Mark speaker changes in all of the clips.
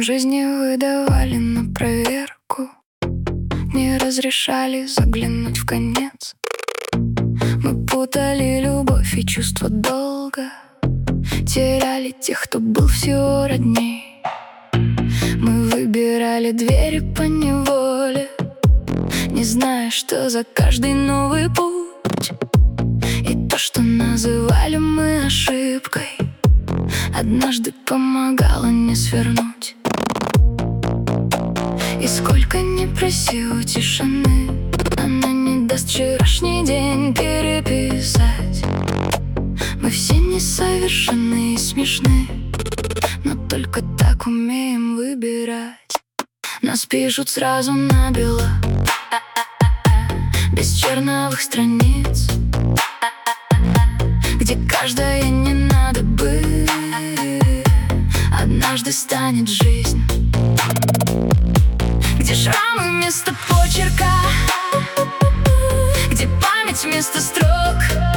Speaker 1: жизни выдавали на проверку, не разрешали заглянуть в конец. Мы путали любовь и чувство долга, теряли тех, кто был всего родней. Мы выбирали двери поневоле, не зная, что за каждый новый путь. И то, что называли мы ошибкой, однажды помогало не свернуть. И сколько ни проси у тишины, она не даст вчерашний день переписать. Мы все несовершенны и смешны, но только так умеем выбирать. Нас пишут сразу набело, без черновых страниц, где каждая не надо быть. Однажды станет жизнь, где шрамы вместо почерка, где память вместо строк,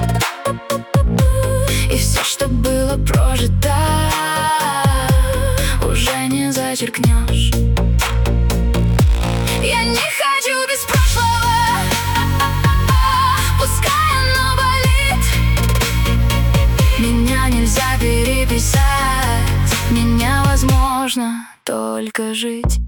Speaker 1: и все, что было прожито, уже не зачеркнешь. Я не хочу без прошлого, пускай оно болит. Меня нельзя переписать, меня возможно только жить.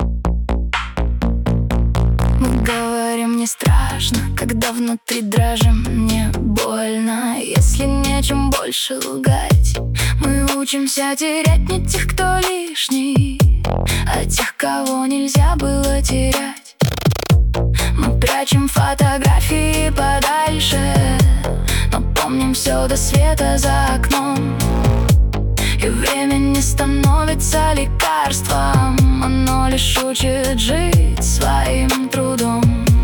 Speaker 1: Мы говорим не страшно, когда внутри дрожим, мне больно, если нечем больше лгать. Мы учимся терять не тех, кто лишний, а тех, кого нельзя было терять. Мы прячем фотографии подальше, но помним все до света за окном. И время не становится лекарством, оно лишь учит жить своим трудом.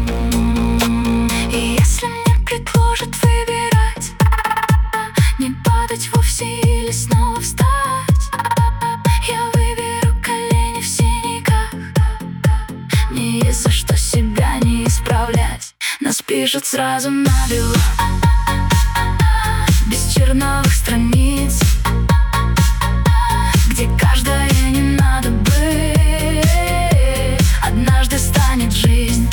Speaker 1: И если мне предложат выбирать, не падать вовсе или снова встать, я выберу колени в синяках. Мне есть за что себя не исправлять. Нас пишут сразу набело, без черновых страниц, где каждая не надо быть. Однажды станет жизнь,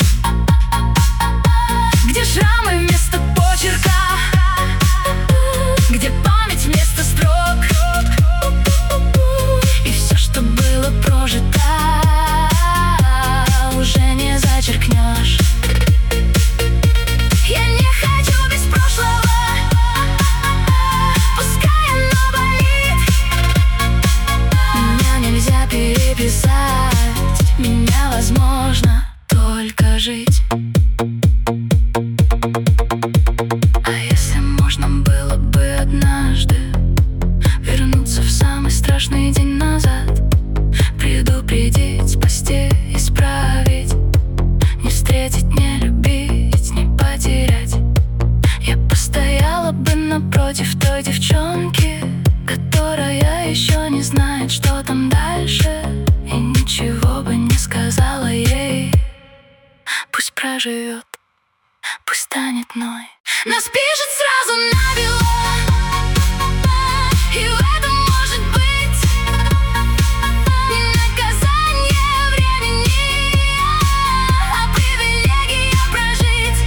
Speaker 1: где шрамы вместо почерка, где память вместо строк, и все, что было прожито, уже не зачеркнешь. Я не хочу без прошлого, пускай оно болит. Меня нельзя переписать, меня возможно только жить. А если можно было бы однажды вернуться в самый страшный день назад, предупредить, спасти, исправить, не встретить, не любить, не потерять, я постояла бы напротив той девчонки, которая еще не знает, что там дальше, и ничего бы не сказала ей. Пусть проживет, пусть станет мной. Нас пишет сразу набело, и в этом может быть не наказание времени, а привилегия прожить.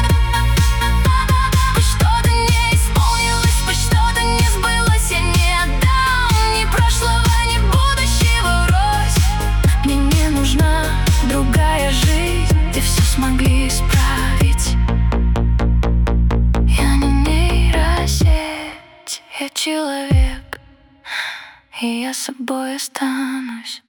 Speaker 1: Пусть что-то не исполнилось, пусть что-то не сбылось, я не отдам ни прошлого, ни будущего врозь. Мне не нужна другая жизнь, где все смогли исправить. Я не нейросеть, я человек, и я собой останусь.